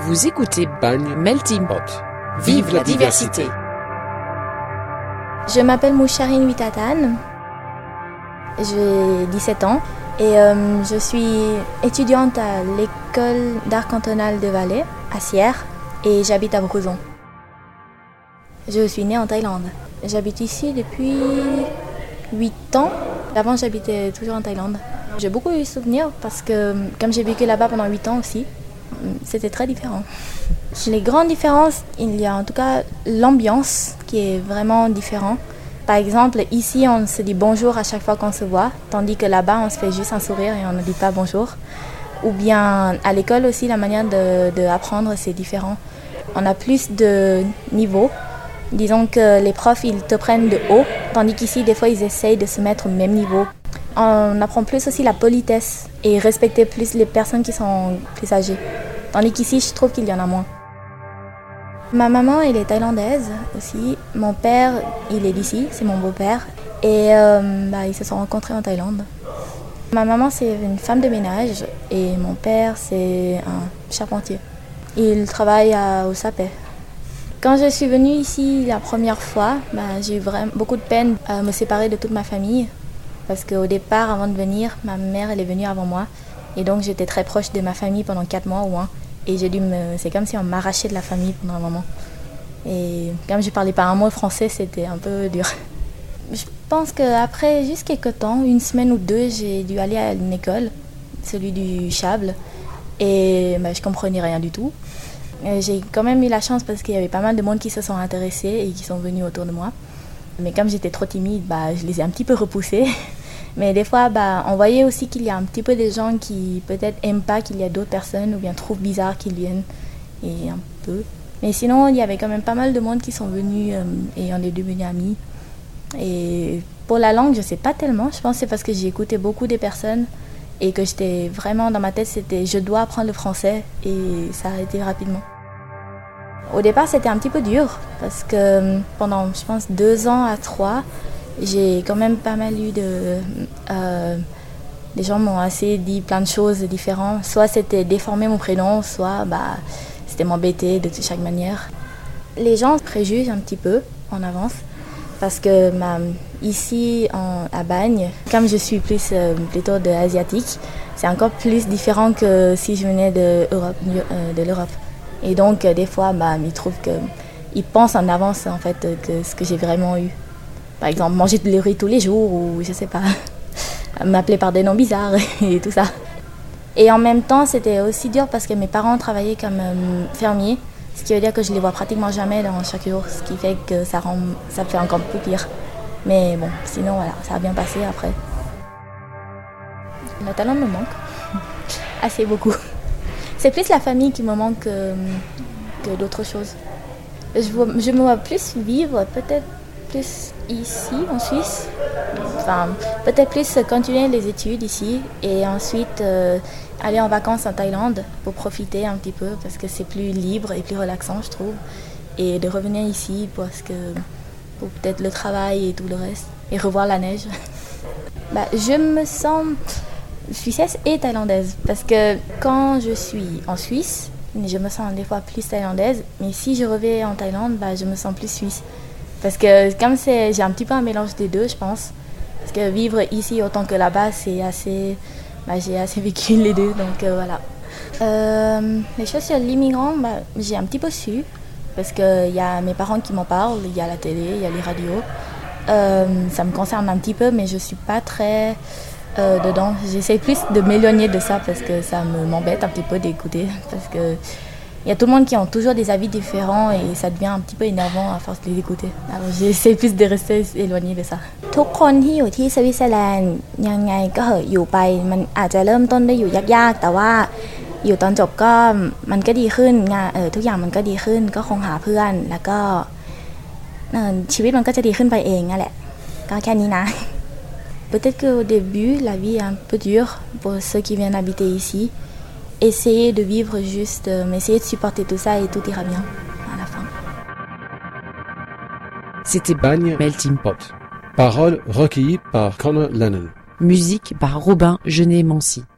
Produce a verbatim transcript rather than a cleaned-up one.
Vous écoutez Bagne Melting Pot. Vive la diversité. Je m'appelle Moucharine Witatan, j'ai dix-sept ans et euh, je suis étudiante à l'école d'art cantonal de Valais, à Sierre, et j'habite à Brozon. Je suis née en Thaïlande. J'habite ici depuis huit ans. Avant, j'habitais toujours en Thaïlande. J'ai beaucoup eu de souvenirs parce que, comme j'ai vécu là-bas pendant huit ans aussi, c'était très différent. Les grandes différences, il y a en tout cas l'ambiance qui est vraiment différente. Par exemple, ici, on se dit bonjour à chaque fois qu'on se voit, tandis que là-bas, on se fait juste un sourire et on ne dit pas bonjour. Ou bien, à l'école aussi, la manière de, de apprendre, c'est différent. On a plus de niveaux. Disons que les profs, ils te prennent de haut, tandis qu'ici, des fois, ils essayent de se mettre au même niveau. On apprend plus aussi la politesse et respecter plus les personnes qui sont plus âgées. Tandis qu'ici, je trouve qu'il y en a moins. Ma maman, elle est thaïlandaise aussi. Mon père, il est d'ici, c'est mon beau-père. Et euh, bah, ils se sont rencontrés en Thaïlande. Ma maman, c'est une femme de ménage et mon père, c'est un charpentier. Il travaille à, au Sapé. Quand je suis venue ici la première fois, bah, j'ai eu vraiment beaucoup de peine à me séparer de toute ma famille. Parce qu'au départ, avant de venir, ma mère, elle est venue avant moi. Et donc, j'étais très proche de ma famille pendant quatre mois ou moins. Et j'ai dû me... c'est comme si on m'arrachait de la famille pendant un moment. Et comme je parlais pas un mot français, c'était un peu dur. Je pense qu'après juste quelques temps, une semaine ou deux, j'ai dû aller à une école, celui du Chable. Et bah, je comprenais rien du tout. Et j'ai quand même eu la chance parce qu'il y avait pas mal de monde qui se sont intéressés et qui sont venus autour de moi. Mais comme j'étais trop timide, bah, je les ai un petit peu repoussés. Mais des fois, bah, on voyait aussi qu'il y a un petit peu des gens qui peut-être n'aiment pas qu'il y a d'autres personnes ou bien trouvent bizarre qu'ils viennent. Et un peu. Mais sinon, il y avait quand même pas mal de monde qui sont venus euh, et on est devenus amis. Et pour la langue, je ne sais pas tellement. Je pense que c'est parce que j'ai écouté beaucoup des personnes et que j'étais vraiment dans ma tête, c'était je dois apprendre le français et ça a été rapidement. Au départ, c'était un petit peu dur parce que pendant, je pense, deux ans à trois, j'ai quand même pas mal eu de... Euh, les gens m'ont assez dit plein de choses différentes. Soit c'était déformer mon prénom, soit bah, c'était m'embêter de chaque manière. Les gens préjugent un petit peu en avance parce que bah, ici en, à Bagne, comme je suis plus euh, plutôt de asiatique, c'est encore plus différent que si je venais de, Europe, euh, de l'Europe. Et donc, euh, des fois, bah, ils trouvent qu'ils pensent en avance en fait, que ce que j'ai vraiment eu. Par exemple, manger de riz tous les jours ou je sais pas, m'appeler par des noms bizarres et tout ça. Et en même temps, c'était aussi dur parce que mes parents travaillaient comme euh, fermiers, ce qui veut dire que je les vois pratiquement jamais dans chaque jour, ce qui fait que ça, rend, ça fait encore plus pire. Mais bon, sinon, voilà, ça a bien passé après. Le talent me manque, assez beaucoup. C'est plus la famille qui me manque que, que d'autres choses. Je, vois, je me vois plus vivre, peut-être plus ici, en Suisse. Enfin, peut-être plus continuer les études ici et ensuite euh, aller en vacances en Thaïlande pour profiter un petit peu parce que c'est plus libre et plus relaxant, je trouve. Et de revenir ici parce que, pour peut-être le travail et tout le reste et revoir la neige. Bah, je me sens... suissesse et thaïlandaise parce que quand je suis en Suisse, je me sens des fois plus thaïlandaise, mais si je reviens en Thaïlande, bah, je me sens plus suisse. Parce que comme c'est, j'ai un petit peu un mélange des deux, je pense. Parce que vivre ici autant que là-bas, c'est assez... Bah, j'ai assez vécu les deux, donc euh, voilà. Euh, les choses sur l'immigrant, bah, j'ai un petit peu su. Parce qu'il y a mes parents qui m'en parlent, il y a la télé, il y a les radios. Euh, ça me concerne un petit peu, mais je ne suis pas très... Euh, dedans. J'essaie plus de m'éloigner de ça parce que ça me, m'embête un petit peu d'écouter parce que il y a tout le monde qui ont toujours des avis différents et ça devient un petit peu énervant à force de les écouter. Alors j'essaie plus de rester éloigné de ça. ทุกคนที่อยู่ที่สวิตเซอร์แลนด์ยังไงก็เหอะอยู่ไปมันอาจจะเริ่มต้นได้อยู่ยากๆแต่ว่าอยู่ตอนจบก็มันก็ดีขึ้นงานเออทุกอย่างมันก็ดีขึ้นก็คงหาเพื่อนแล้วก็เออชีวิตมันก็จะดีขึ้นไปเองนั่นแหละก็แค่นี้นะ Peut-être qu'au début, la vie est un peu dure pour ceux qui viennent habiter ici. Essayez de vivre juste, mais essayez de supporter tout ça et tout ira bien à la fin. C'était Bagne Melting Pot. Paroles recueillies par Connor Lennon. Musique par Robin Genet-Mancy.